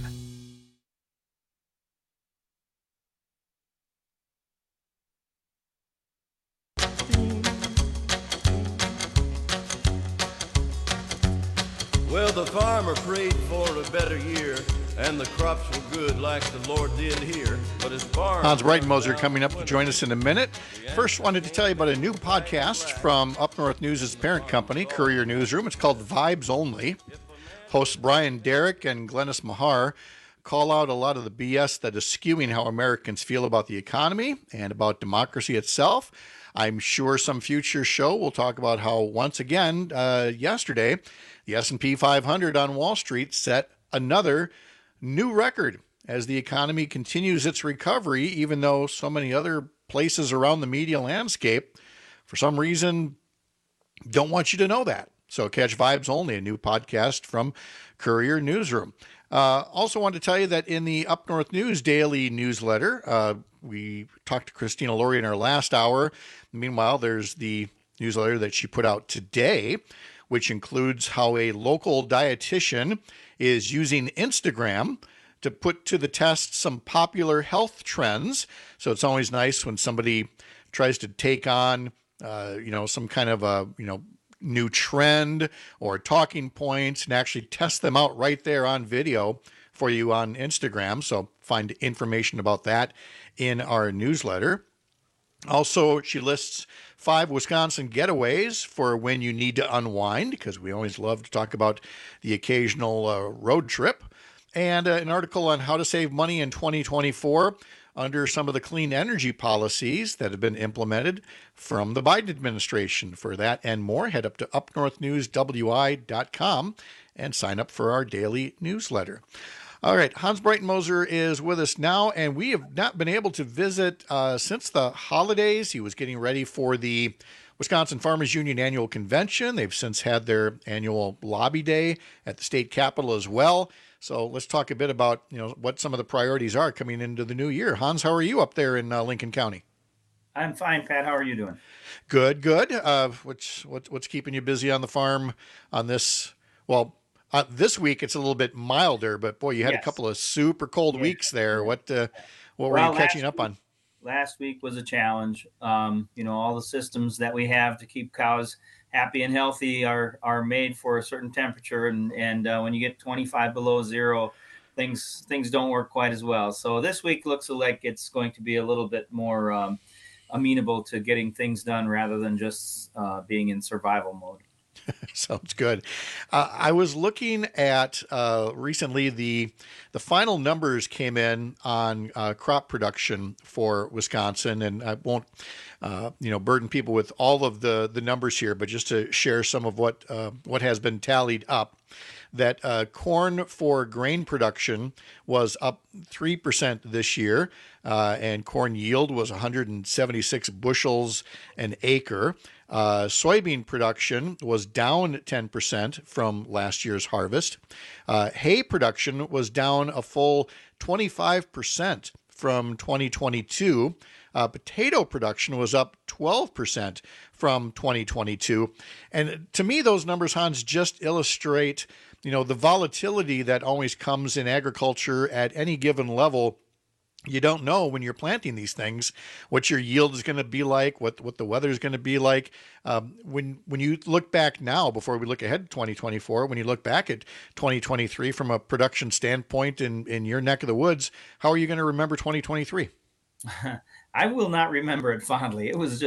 Well, the farmer prayed for a better year, and the crops were good like the Lord did here. But his barn... Hans Breitenmoser coming up to join us in a minute. First, wanted to tell you about a new podcast from Up North News' parent company, Courier Newsroom. It's called Vibes Only. Hosts Brian Derrick and Glennis Mahar call out a lot of the BS that is skewing how Americans feel about the economy and about democracy itself. I'm sure some future show will talk about how, once again, yesterday, the S&P 500 on Wall Street set another new record as the economy continues its recovery, even though so many other places around the media landscape, for some reason, don't want you to know that. So catch Vibes Only, a new podcast from Courier Newsroom. Also wanted to tell you that in the Up North News daily newsletter, we talked to Christina Laurie in our last hour. Meanwhile, there's the newsletter that she put out today, which includes how a local dietitian is using Instagram to put to the test some popular health trends. So it's always nice when somebody tries to take on, some kind of a, new trend or talking points and actually test them out right there on video for you on Instagram. So find information about that in our newsletter. Also, she lists 5 Wisconsin getaways for when you need to unwind, because we always love to talk about the occasional road trip, and an article on how to save money in 2024 under some of the clean energy policies that have been implemented from the Biden administration. For that and more, head up to upnorthnewswi.com and sign up for our daily newsletter. All right, Hans Breitenmoser is with us now, and we have not been able to visit since the holidays. He was getting ready for the Wisconsin Farmers Union annual convention. They've since had their annual lobby day at the state capitol as well. So let's talk a bit about what some of the priorities are coming into the new year. Hans, how are you up there in Lincoln County? I'm fine, Pat. How are you doing? Good. What's keeping you busy on the farm on this? Well, this week it's a little bit milder, but boy, you had a couple of super cold weeks there. What were you catching up on? Last week was a challenge. All the systems that we have to keep cows happy and healthy are made for a certain temperature, and when you get 25 below zero, things don't work quite as well. So this week looks like it's going to be a little bit more amenable to getting things done rather than just being in survival mode. Sounds good. I was looking at recently the final numbers came in on crop production for Wisconsin, and I won't burden people with all of the numbers here, but just to share some of what has been tallied up. That corn for grain production was up 3% this year, and corn yield was 176 bushels an acre. Soybean production was down 10% from last year's harvest. Hay production was down a full 25% from 2022. Potato production was up 12% from 2022. And to me, those numbers, Hans, just illustrate, the volatility that always comes in agriculture at any given level. You don't know when you're planting these things what your yield is going to be like, what the weather is going to be like. When you look back now, before we look ahead to 2024, when you look back at 2023 from a production standpoint in your neck of the woods, how are you going to remember 2023? I will not remember it fondly. It was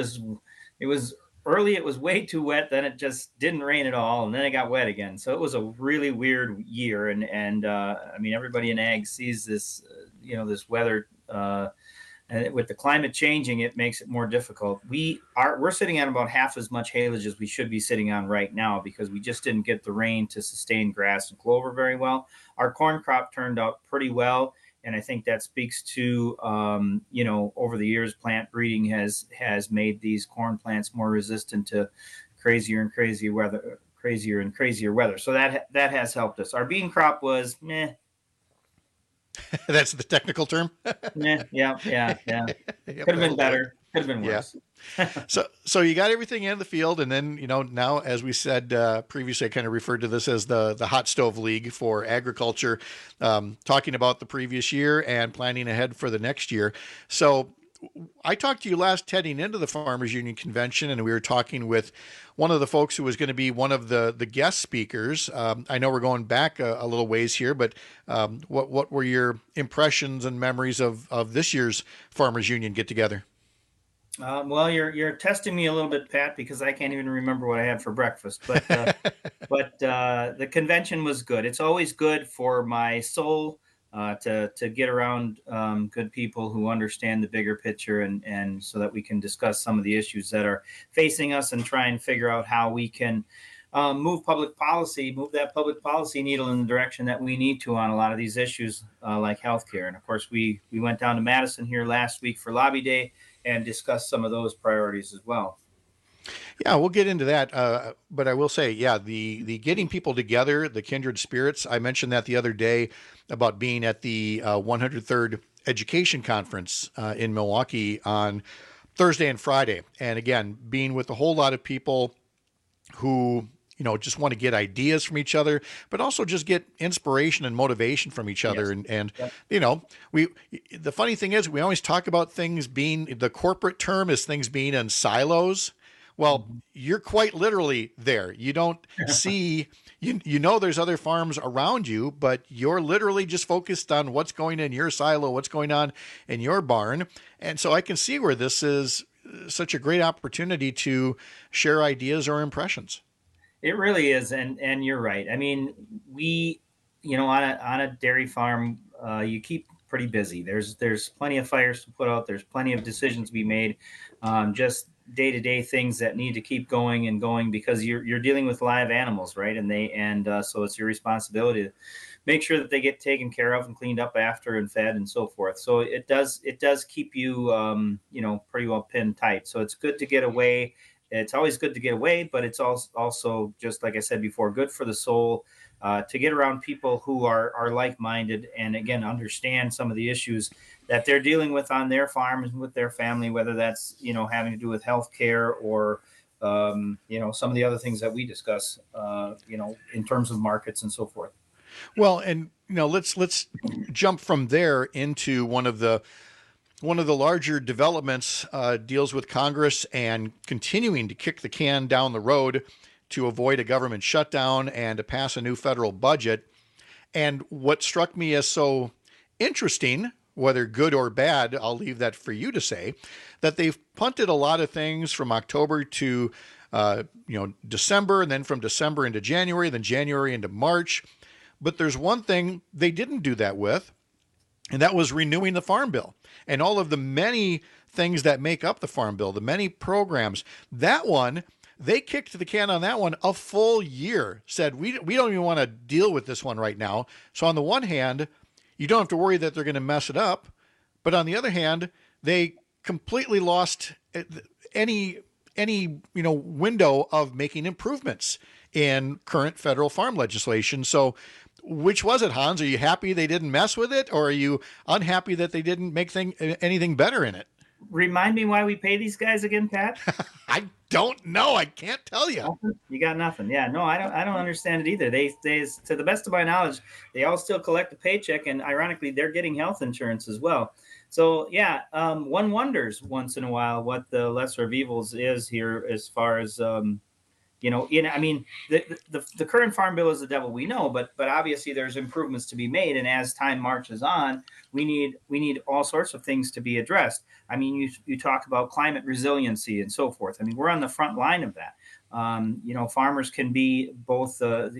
early. It was way too wet. Then it just didn't rain at all. And then it got wet again. So it was a really weird year. And everybody in ag sees this, this weather, and with the climate changing, it makes it more difficult. We're sitting on about half as much haylage as we should be sitting on right now, because we just didn't get the rain to sustain grass and clover very well. Our corn crop turned out pretty well. And I think that speaks to, over the years, plant breeding has made these corn plants more resistant to crazier and crazier crazier and crazier weather. So that has helped us. Our bean crop was meh. That's the technical term. Yeah. Could have been better. Could have been worse. So you got everything in the field, and then now, as we said previously, I kind of referred to this as the hot stove league for agriculture, talking about the previous year and planning ahead for the next year. So I talked to you last heading into the Farmers Union Convention, and we were talking with one of the folks who was going to be one of the guest speakers. I know we're going back a little ways here, but what were your impressions and memories of this year's Farmers Union get together? Well, you're testing me a little bit, Pat, because I can't even remember what I had for breakfast. But the convention was good. It's always good for my soul to get around good people who understand the bigger picture, and so that we can discuss some of the issues that are facing us and try and figure out how we can move that public policy needle in the direction that we need to on a lot of these issues like healthcare. And of course, we went down to Madison here last week for Lobby Day and discuss some of those priorities as well. Yeah, we'll get into that. But I will say, the getting people together, the kindred spirits. I mentioned that the other day about being at the 103rd Education Conference in Milwaukee on Thursday and Friday. And again, being with a whole lot of people who just want to get ideas from each other, but also just get inspiration and motivation from each other. Yes. And the funny thing is, we always talk about things being, the corporate term is things being in silos. Well, you're quite literally there. You don't see, there's other farms around you, but you're literally just focused on what's going in your silo, what's going on in your barn. And so I can see where this is such a great opportunity to share ideas or impressions. It really is, and you're right. I mean, we, on a dairy farm, you keep pretty busy. There's plenty of fires to put out. There's plenty of decisions to be made. Just day-to-day things that need to keep going and going, because you're dealing with live animals, right? And so it's your responsibility to make sure that they get taken care of and cleaned up after and fed and so forth. So it does keep you pretty well pinned tight. So it's good to get away. It's always good to get away, but it's also, just like I said before, good for the soul to get around people who are like-minded and, again, understand some of the issues that they're dealing with on their farms with their family, whether that's, having to do with healthcare or, some of the other things that we discuss, in terms of markets and so forth. Well, and, let's jump from there into one of the larger developments, deals with Congress and continuing to kick the can down the road to avoid a government shutdown and to pass a new federal budget. And what struck me as so interesting, whether good or bad, I'll leave that for you to say, that they've punted a lot of things from October to December, and then from December into January, then January into March. But there's one thing they didn't do that with, and that was renewing the Farm Bill and all of the many things that make up the Farm Bill, the many programs. That one, they kicked the can on that one a full year, said, we don't even want to deal with this one right now. So on the one hand, you don't have to worry that they're going to mess it up. But on the other hand, they completely lost any window of making improvements in current federal farm legislation. So which was it, Hans? Are you happy they didn't mess with it, or are you unhappy that they didn't make anything better in it? Remind me why we pay these guys again, Pat? I don't know. I can't tell you. You got nothing. Yeah, no, I don't understand it either. They, to the best of my knowledge, they all still collect a paycheck, and ironically, they're getting health insurance as well. So yeah, one wonders once in a while what the lesser of evils is here as far as the current Farm Bill is the devil, we know, but obviously there's improvements to be made, and as time marches on, we need all sorts of things to be addressed. I mean, you talk about climate resiliency and so forth. I mean, we're on the front line of that. Farmers can be both the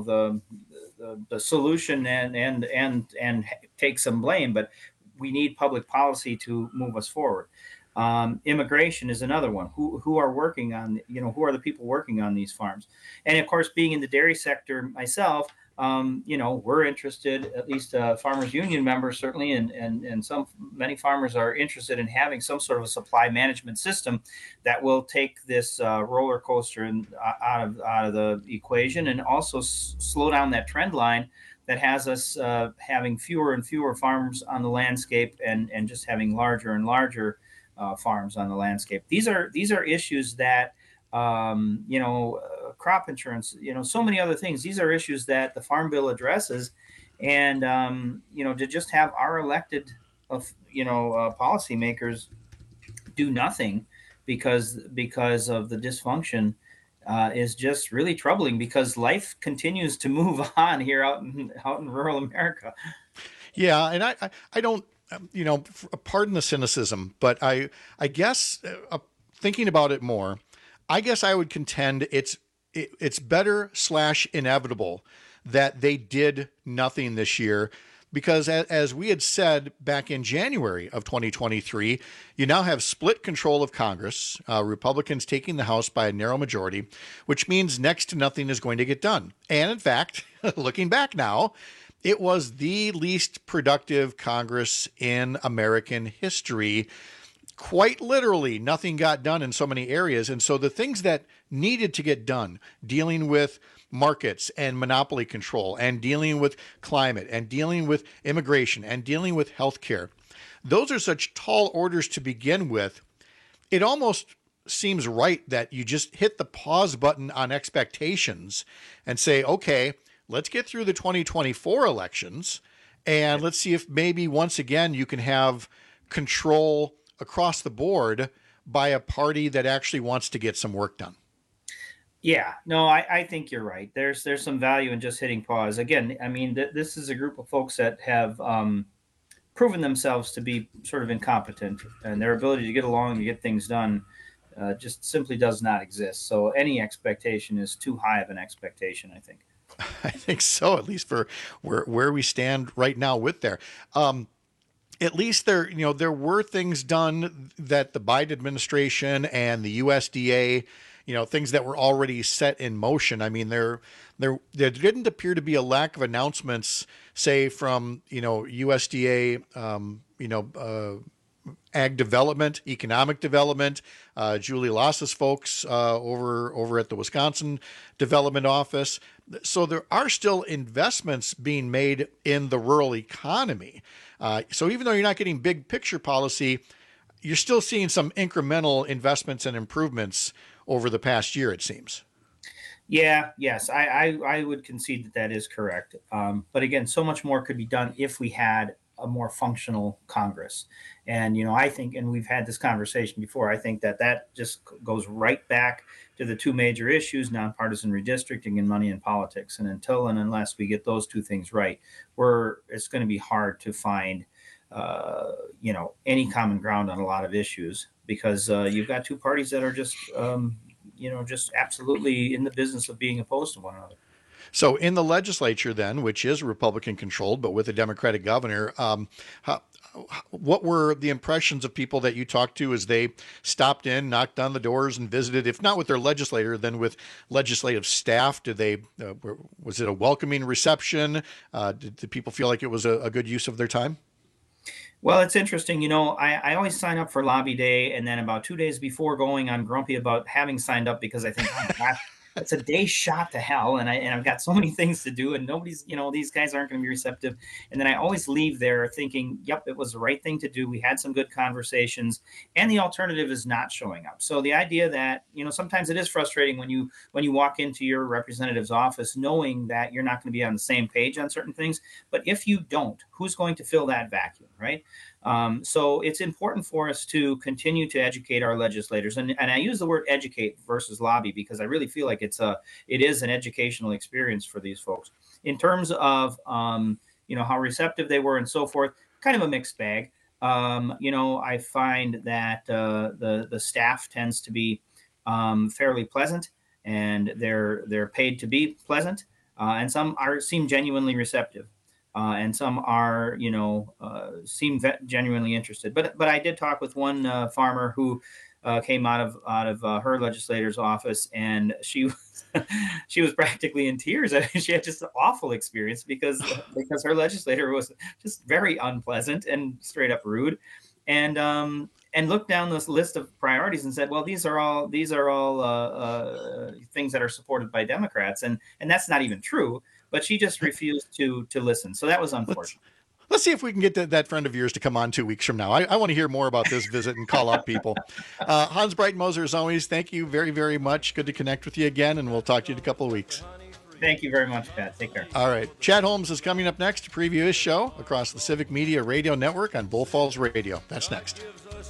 solution and take some blame, but we need public policy to move us forward. Immigration is another one. Who are working on, who are the people working on these farms? And of course, being in the dairy sector myself, we're interested, at least Farmers Union members certainly, and many farmers are interested in having some sort of a supply management system that will take this roller coaster out of the equation, and also slow down that trend line that has us having fewer and fewer farms on the landscape, and just having larger and larger farms on the landscape. These are issues that crop insurance, so many other things. These are issues that the Farm Bill addresses, and to just have our elected, policymakers do nothing because of the dysfunction is just really troubling. Because life continues to move on here out in rural America. Yeah, and I don't, pardon the cynicism, but I guess thinking about it more, I guess I would contend it's better / inevitable that they did nothing this year, because as we had said back in January of 2023, you now have split control of Congress, Republicans taking the House by a narrow majority, which means next to nothing is going to get done. And in fact, looking back now, it was the least productive Congress in American history. Quite literally, nothing got done in so many areas. And so the things that needed to get done, dealing with markets and monopoly control, and dealing with climate, and dealing with immigration, and dealing with healthcare, those are such tall orders to begin with. It almost seems right that you just hit the pause button on expectations and say, okay, let's get through the 2024 elections, and let's see if maybe once again you can have control across the board by a party that actually wants to get some work done. Yeah, no, I think you're right. There's some value in just hitting pause. Again, I mean, this is a group of folks that have proven themselves to be sort of incompetent, and their ability to get along and get things done just simply does not exist. So any expectation is too high of an expectation, I think. I think so, at least for where we stand right now with there. At least there were things done that the Biden administration and the USDA, things that were already set in motion. I mean, there didn't appear to be a lack of announcements, say from, USDA, ag development, economic development, Julie Lasse's folks over at the Wisconsin Development Office. So there are still investments being made in the rural economy. So even though you're not getting big picture policy, you're still seeing some incremental investments and improvements over the past year, it seems. Yeah, yes, I would concede that is correct. But again, so much more could be done if we had a more functional Congress. And, I think, and we've had this conversation before, I think that just goes right back to the two major issues, nonpartisan redistricting and money in politics. And until and unless we get those two things right, it's going to be hard to find, any common ground on a lot of issues, because you've got two parties that are just, just absolutely in the business of being opposed to one another. So in the legislature then, which is Republican controlled, but with a Democratic governor, what were the impressions of people that you talked to as they stopped in, knocked on the doors and visited, if not with their legislator, then with legislative staff? Did they, was it a welcoming reception? Did people feel like it was a good use of their time? Well, it's interesting. I always sign up for Lobby Day, and then about 2 days before going, I'm grumpy about having signed up because I think, oh my gosh, it's a day shot to hell, and I've got so many things to do, and nobody's, these guys aren't going to be receptive. And then I always leave there thinking, yep, it was the right thing to do. We had some good conversations, and the alternative is not showing up. So the idea that, sometimes it is frustrating when you walk into your representative's office knowing that you're not going to be on the same page on certain things. But if you don't, who's going to fill that vacuum, right? So it's important for us to continue to educate our legislators. And I use the word educate versus lobby because I really feel like it is an educational experience for these folks. In terms of, how receptive they were and so forth, kind of a mixed bag. I find that the staff tends to be fairly pleasant, and they're paid to be pleasant, and some seem genuinely receptive. And some are, seem genuinely interested. But I did talk with one farmer who came out of her legislator's office, and she was practically in tears. I mean, she had just an awful experience because her legislator was just very unpleasant and straight up rude, and looked down this list of priorities and said, well, these are all things that are supported by Democrats, and that's not even true. But she just refused to listen. So that was unfortunate. Let's see if we can get that friend of yours to come on 2 weeks from now. I want to hear more about this visit and call out people. Hans Breitenmoser, as always, thank you very, very much. Good to connect with you again, and we'll talk to you in a couple of weeks. Thank you very much, Pat. Take care. All right. Chad Holmes is coming up next to preview his show across the Civic Media Radio Network on Bull Falls Radio. That's next.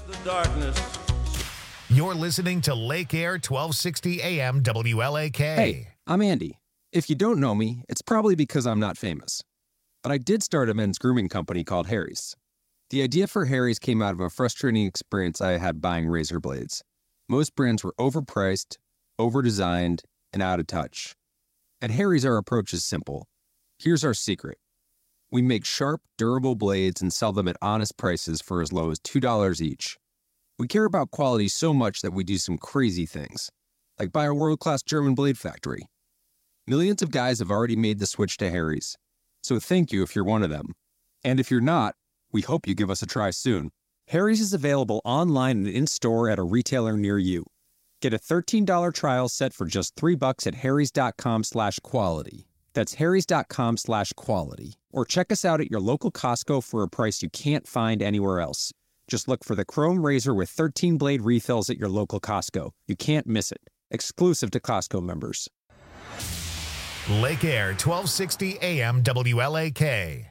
You're listening to Lake Air 1260 AM WLAK. Hey, I'm Andy. If you don't know me, it's probably because I'm not famous. But I did start a men's grooming company called Harry's. The idea for Harry's came out of a frustrating experience I had buying razor blades. Most brands were overpriced, overdesigned, and out of touch. At Harry's, our approach is simple. Here's our secret. We make sharp, durable blades and sell them at honest prices for as low as $2 each. We care about quality so much that we do some crazy things, like buy a world-class German blade factory. Millions of guys have already made the switch to Harry's. So thank you if you're one of them. And if you're not, we hope you give us a try soon. Harry's is available online and in-store at a retailer near you. Get a $13 trial set for just $3 at harrys.com/quality. That's harrys.com/quality. Or check us out at your local Costco for a price you can't find anywhere else. Just look for the Chrome Razor with 13 blade refills at your local Costco. You can't miss it. Exclusive to Costco members. Lake Air 1260 AM WLAK.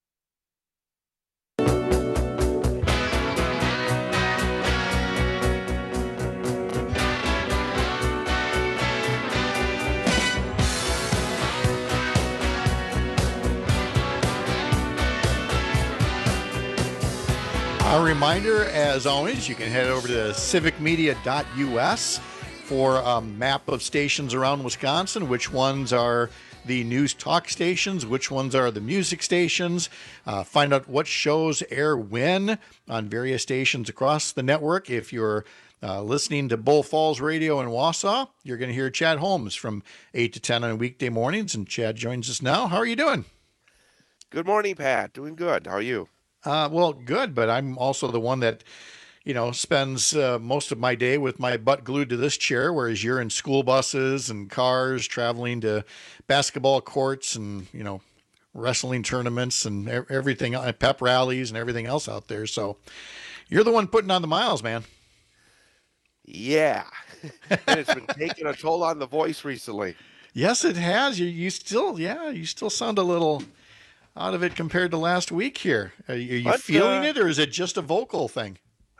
A reminder, as always, you can head over to civicmedia.us for a map of stations around Wisconsin, which ones are the news talk stations, which ones are the music stations, find out what shows air when on various stations across the network. If you're listening to Bull Falls Radio in Wausau, you're going to hear Chad Holmes from 8 to 10 on weekday mornings, and Chad joins us now. How are you doing? Good morning, Pat. Doing good. How are you? Well, good, but I'm also the one that spends most of my day with my butt glued to this chair, whereas you're in school buses and cars traveling to basketball courts and, wrestling tournaments and everything, pep rallies and everything else out there. So you're the one putting on the miles, man. Yeah. And it's been taking a toll on the voice recently. Yes, it has. You still sound a little out of it compared to last week here. Are you feeling it, or is it just a vocal thing?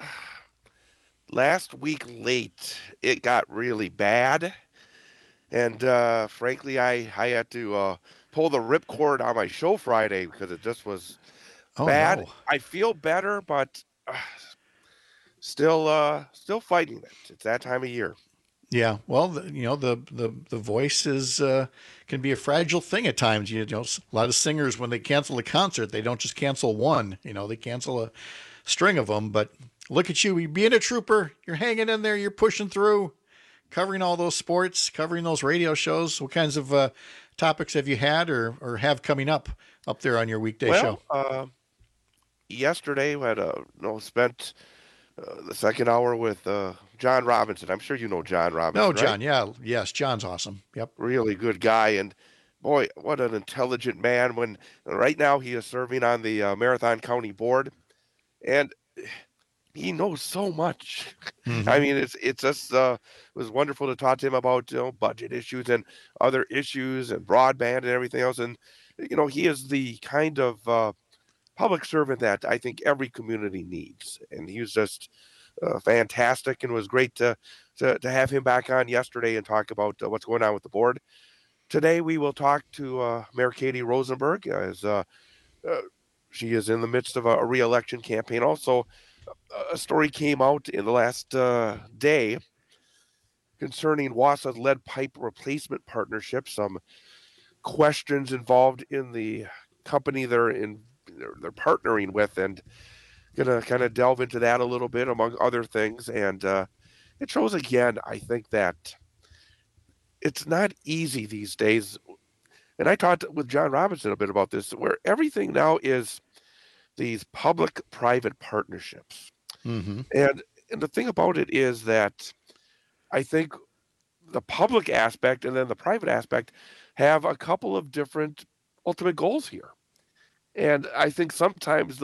Last week late, it got really bad. And frankly, I had to pull the ripcord on my show Friday because it just was bad. No. I feel better, but still fighting it. It's that time of year. Yeah, well, the voice is can be a fragile thing at times. A lot of singers, when they cancel a concert, they don't just cancel one. They cancel a string of them. But look at you, being a trooper. You're hanging in there. You're pushing through, covering all those sports, covering those radio shows. What kinds of topics have you had or have coming up there on your weekday show? Yesterday, we had spent the second hour with John Robinson. I'm sure you know John Robinson. No, John. Right? Yeah. Yes. John's awesome. Yep. Really good guy. And boy, what an intelligent man. When right now he is serving on the Marathon County Board, and he knows so much. Mm-hmm. I mean, it's just, it was wonderful to talk to him about, budget issues and other issues and broadband and everything else. And, he is the kind of, public servant that I think every community needs. And he was just fantastic, and it was great to have him back on yesterday and talk about what's going on with the board. Today we will talk to Mayor Katie Rosenberg as she is in the midst of a re-election campaign. Also, a story came out in the last day concerning Wausau's lead pipe replacement partnership. Some questions involved in the company they're partnering with, and gonna kind of delve into that a little bit among other things. And it shows again, I think, that it's not easy these days. And I talked with John Robinson a bit about this, where everything now is these public-private partnerships. Mm-hmm. And the thing about it is that I think the public aspect and then the private aspect have a couple of different ultimate goals here. And I think sometimes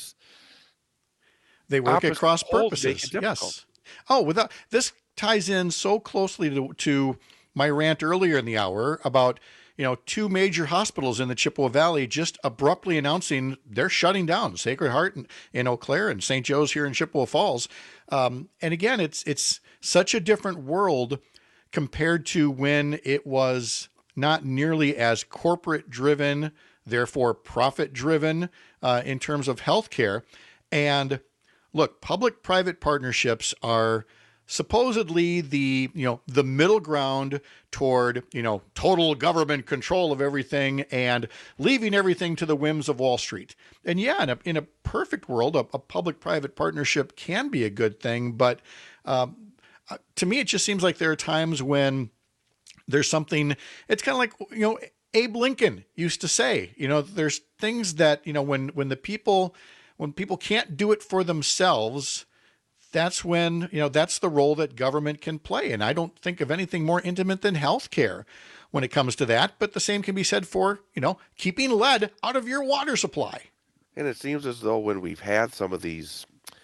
they work at cross goals make purposes. it difficult. Yes. Oh, this ties in so closely to my rant earlier in the hour about, two major hospitals in the Chippewa Valley just abruptly announcing they're shutting down, Sacred Heart in Eau Claire and St. Joe's here in Chippewa Falls. And again, it's such a different world compared to when it was not nearly as corporate driven, therefore profit driven in terms of healthcare. And look, public-private partnerships are supposedly the middle ground toward, total government control of everything and leaving everything to the whims of Wall Street. And yeah, in a perfect world, a public-private partnership can be a good thing. But to me, it just seems like there are times when there's something, it's kind of like, Abe Lincoln used to say, there's things that, when people can't do it for themselves, that's when, that's the role that government can play. And I don't think of anything more intimate than healthcare when it comes to that. But the same can be said for, keeping lead out of your water supply. And it seems as though when we've had some of these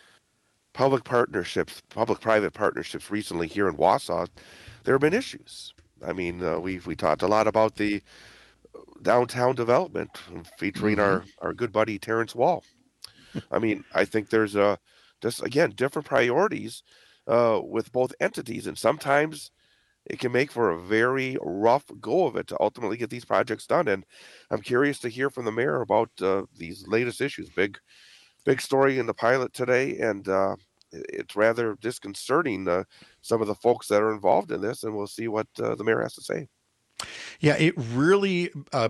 public-private partnerships recently here in Wausau, there have been issues. I mean, we talked a lot about the downtown development featuring our good buddy Terrence Wall. I mean, I think there's just again different priorities with both entities, and sometimes it can make for a very rough go of it to ultimately get these projects done. And I'm curious to hear from the mayor about these latest issues. Big story in the Pilot today, and it's rather disconcerting, some of the folks that are involved in this, and we'll see what the mayor has to say. Yeah, it really,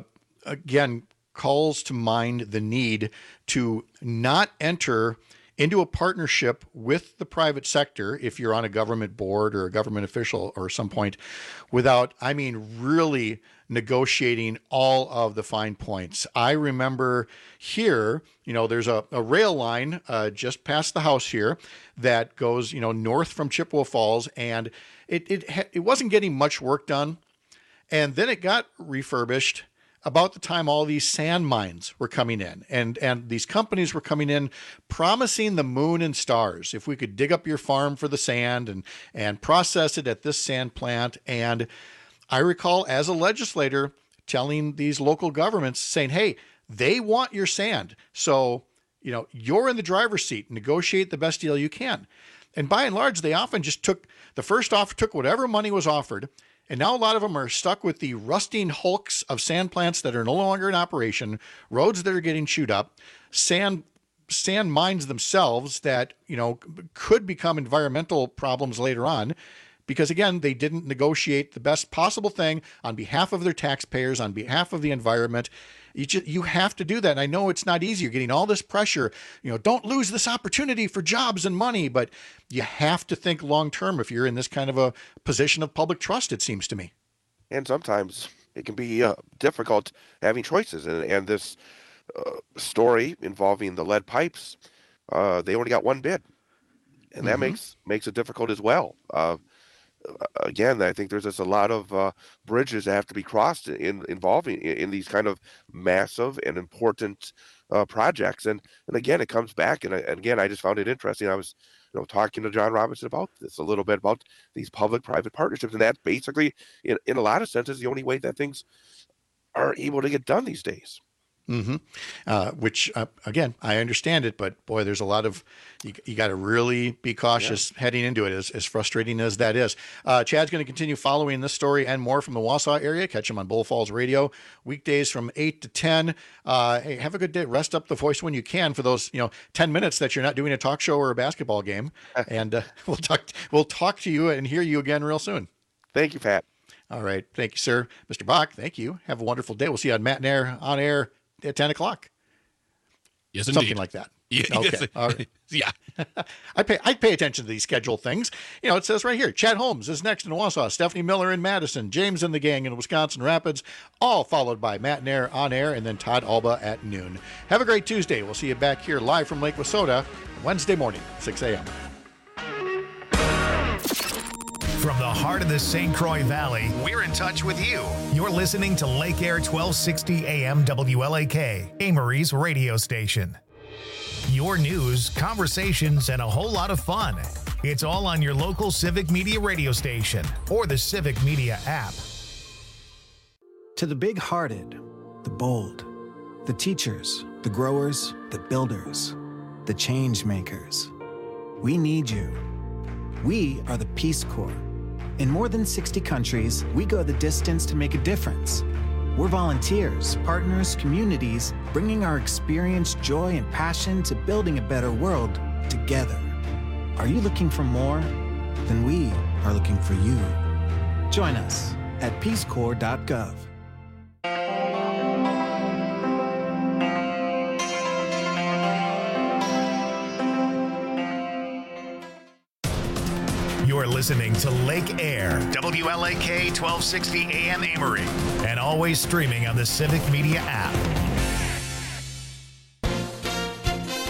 again, calls to mind the need to not enter into a partnership with the private sector if you're on a government board or a government official or some point without, really negotiating all of the fine points. I remember here, there's a rail line just past the house here that goes, north from Chippewa Falls, and it wasn't getting much work done. And then it got refurbished about the time all these sand mines were coming in, and these companies were coming in promising the moon and stars if we could dig up your farm for the sand and process it at this sand plant. And I recall as a legislator telling these local governments saying, hey, they want your sand. So, you're in the driver's seat, negotiate the best deal you can. And by and large, they often just took whatever money was offered. And now a lot of them are stuck with the rusting hulks of sand plants that are no longer in operation, roads that are getting chewed up, sand mines themselves that, could become environmental problems later on. Because again, they didn't negotiate the best possible thing on behalf of their taxpayers, on behalf of the environment. You have to do that. And I know it's not easy. You're getting all this pressure. Don't lose this opportunity for jobs and money, but you have to think long term if you're in this kind of a position of public trust, it seems to me. And sometimes it can be difficult having choices. And this story involving the lead pipes, they only got one bid, and that makes it difficult as well. Again, I think there's just a lot of bridges that have to be crossed involving in these kind of massive and important projects. And again, it comes back. And again, I just found it interesting. I was talking to John Robinson about this a little bit about these public-private partnerships. And that's basically, in a lot of senses, the only way that things are able to get done these days. Which, again, I understand it, but boy, there's a lot of, you got to really be cautious heading into it, as frustrating as that is. Chad's going to continue following this story and more from the Wausau area. Catch him on Bull Falls Radio, weekdays from 8 to 10. Hey, have a good day. Rest up the voice when you can for those, 10 minutes that you're not doing a talk show or a basketball game. And we'll talk to you and hear you again real soon. Thank you, Pat. All right. Thank you, sir. Mr. Bach, thank you. Have a wonderful day. We'll see you on Matt and Air on air at 10 o'clock. Yes, indeed. Something like that. Yeah. Okay. All right. Yeah. I pay attention to these scheduled things. You know, it says right here, Chet Holmes is next in Wausau, Stephanie Miller in Madison, James and the Gang in Wisconsin Rapids, all followed by Matt Nair on air, and then Todd Alba at noon. Have a great Tuesday. We'll see you back here live from Lake Wissota Wednesday morning, 6 a.m. From the heart of the St. Croix Valley, we're in touch with you. You're listening to Lake Air 1260 AM WLAK, Amory's radio station. Your news, conversations, and a whole lot of fun. It's all on your local Civic Media radio station or the Civic Media app. To the big-hearted, the bold, the teachers, the growers, the builders, the change makers, we need you. We are the Peace Corps. In more than 60 countries, we go the distance to make a difference. We're volunteers, partners, communities, bringing our experience, joy, and passion to building a better world together. Are you looking for more? Then we are looking for you. Join us at peacecorps.gov. You're listening to Lake Air, WLAK 1260 AM Amory, and always streaming on the Civic Media app.